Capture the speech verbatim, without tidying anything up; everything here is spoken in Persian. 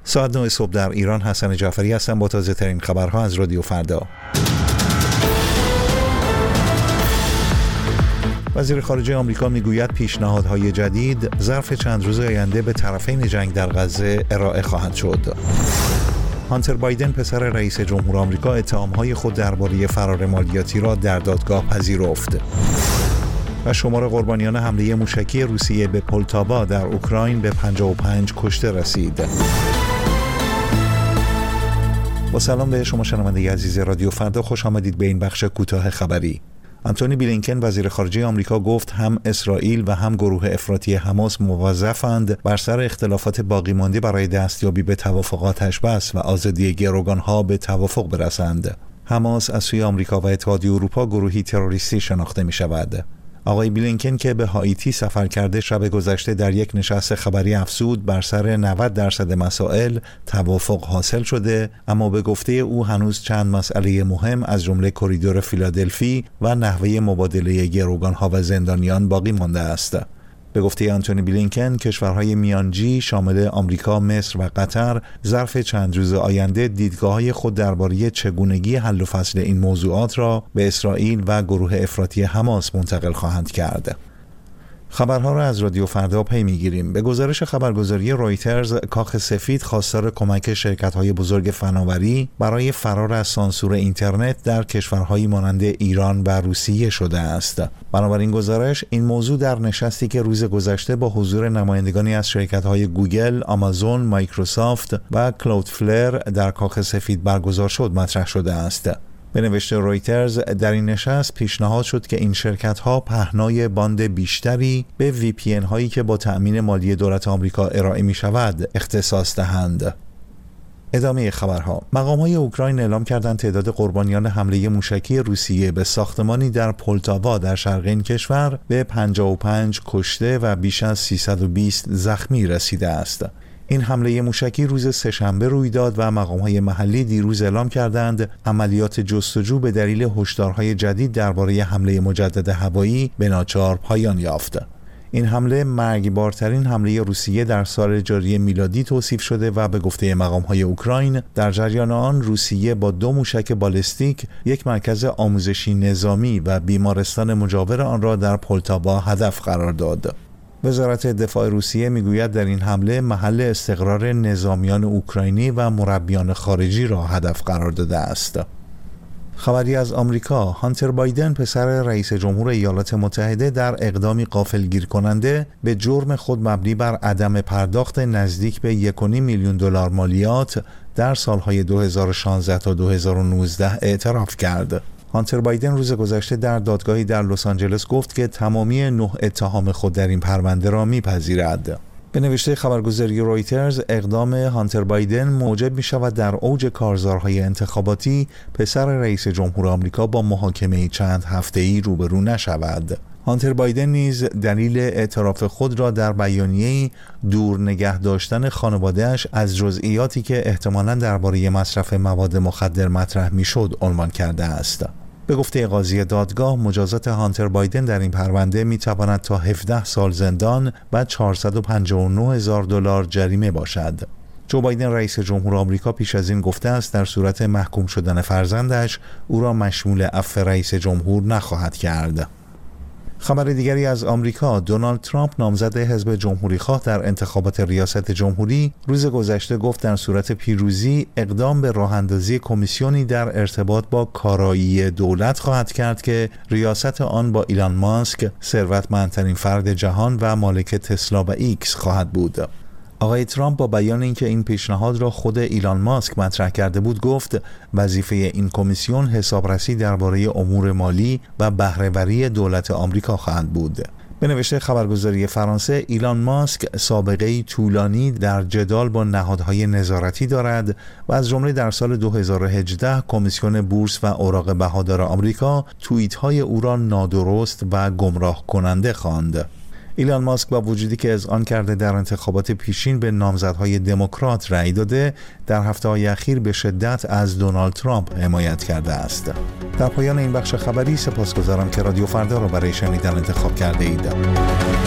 ساعت نه صبح در ایران. حسن جعفری هستم با تازه ترین خبرها از رادیو فردا. وزیر خارجه آمریکا میگوید پیشنهادهای جدید ظرف چند روز آینده به طرفین جنگ در غزه ارائه خواهد شد. هانتر بایدن پسر رئیس جمهور آمریکا اتهامهای خود درباره فرار مالیاتی را در دادگاه پذیرفت. و شمار قربانیان حمله موشکی روسیه به پولتاوا در اوکراین به پنجاه و پنج کشته رسید. با سلام به شما شنونده عزیز رادیو فردا، خوش آمدید به این بخش کوتاه خبری. آنتونی بلینکن وزیر خارجه آمریکا گفت هم اسرائیل و هم گروه افراطی حماس موظفند بر سر اختلافات باقی مانده برای دستیابی به توافقات آتش‌بس و آزادی گروگانها به توافق برسند. حماس از سوی آمریکا و اتحادیه اروپا گروهی تروریستی شناخته می شود. آقای بلینکن که به هائیتی سفر کرده شب گذشته در یک نشست خبری افزود بر سر نود درصد مسائل توافق حاصل شده، اما به گفته او هنوز چند مسئله مهم از جمله کریدور فیلادلفی و نحوه مبادله گروگانها و زندانیان باقی مانده است. به گفته آنتونی بلینکن کشورهای میانجی شامل آمریکا، مصر و قطر ظرف چند روز آینده دیدگاه‌های خود درباره چگونگی حل و فصل این موضوعات را به اسرائیل و گروه افراطی حماس منتقل خواهند کرد. خبرها را از رادیو فردا پی میگیریم. به گزارش خبرگزاری رویترز، کاخ سفید خواستار کمک شرکت‌های بزرگ فناوری برای فرار از سانسور اینترنت در کشورهایی مانند ایران و روسیه شده است. بنابراین گزارش این موضوع در نشستی که روز گذشته با حضور نمایندگانی از شرکت‌های گوگل، آمازون، مایکروسافت و کلاودفلر در کاخ سفید برگزار شد مطرح شده است. به نوشته رویترز، در این نشست پیشنهاد شد که این شرکت‌ها پهنای باند بیشتری به وی پی ان هایی که با تأمین مالی دولت آمریکا ارائه می شود اختصاص دهند. ادامه خبرها. مقام‌های اوکراین اعلام کردند تعداد قربانیان حمله موشکی روسیه به ساختمانی در پولتاوا در شرق این کشور به پنجاه و پنج کشته و بیش از سیصد و بیست زخمی رسیده است. این حمله موشکی روز سه‌شنبه روی داد و مقام‌های محلی دیروز اعلام کردند عملیات جستجو به دلیل هشدارهای جدید درباره حمله مجدد هوایی به ناچار پایان یافت. این حمله مرگبارترین حمله روسیه در سال جاری میلادی توصیف شده و به گفته مقام‌های اوکراین در جریان آن روسیه با دو موشک بالستیک یک مرکز آموزشی نظامی و بیمارستان مجاور آن را در پولتاوا هدف قرار داد. وزارت دفاع روسیه میگوید در این حمله محل استقرار نظامیان اوکراینی و مربیان خارجی را هدف قرار داده است. خبری از آمریکا. هانتر بایدن پسر رئیس جمهور ایالات متحده در اقدامی غافلگیر کننده به جرم خود مبنی بر عدم پرداخت نزدیک به یک و نیم میلیون دلار مالیات در سالهای دو هزار و شانزده تا دو هزار و نوزده اعتراف کرد. هانتر بایدن روز گذشته در دادگاهی در لس آنجلس گفت که تمامی نه اتهام خود در این پرونده را میپذیرد. به نوشته خبرگزاری رویترز، اقدام هانتر بایدن موجب می شود در اوج کارزارهای انتخاباتی پسر رئیس جمهور آمریکا با محاکمه چند هفته‌ای روبرو نشود. هانتر بایدن نیز دلیل اعتراف خود را در بیانیه‌ای دور نگه داشتن خانواده‌اش از جزئیاتی که احتمالاً درباره مصرف مواد مخدر مطرح می‌شد عنوان کرده است. به گفته قاضی دادگاه، مجازات هانتر بایدن در این پرونده می‌تواند تا هفده سال زندان و چهارصد و پنجاه و نه هزار دلار جریمه باشد. جو بایدن رئیس جمهور آمریکا پیش از این گفته است در صورت محکوم شدن فرزندش او را مشمول عفو رئیس جمهور نخواهد کرد. خبر دیگری از آمریکا. دونالد ترامپ نامزد حزب جمهوری‌خواه در انتخابات ریاست جمهوری روز گذشته گفت در صورت پیروزی اقدام به راه‌اندازی کمیسیونی در ارتباط با کارایی دولت خواهد کرد که ریاست آن با ایلان ماسک، ثروتمندترین فرد جهان و مالک تسلا و ایکس خواهد بود. آقای ترامپ با بیان اینکه این پیشنهاد را خود ایلان ماسک مطرح کرده بود گفت وظیفه این کمیسیون حسابرسی درباره امور مالی و بهره‌وری دولت آمریکا خواهد بود. به نوشته خبرگزاری فرانسه، ایلان ماسک سابقه‌ای طولانی در جدال با نهادهای نظارتی دارد و از جمله در سال دو هزار و هجده کمیسیون بورس و اوراق بهادار آمریکا توییت‌های او را نادرست و گمراه کننده خواند. ایلان ماسک با وجودی که اذعان کرده در انتخابات پیشین به نامزدهای دموکرات رأی داده، در هفته‌های اخیر به شدت از دونالد ترامپ حمایت کرده است. در پایان این بخش خبری سپاسگزارم که رادیو فردا را برای شنیدن انتخاب کرده اید.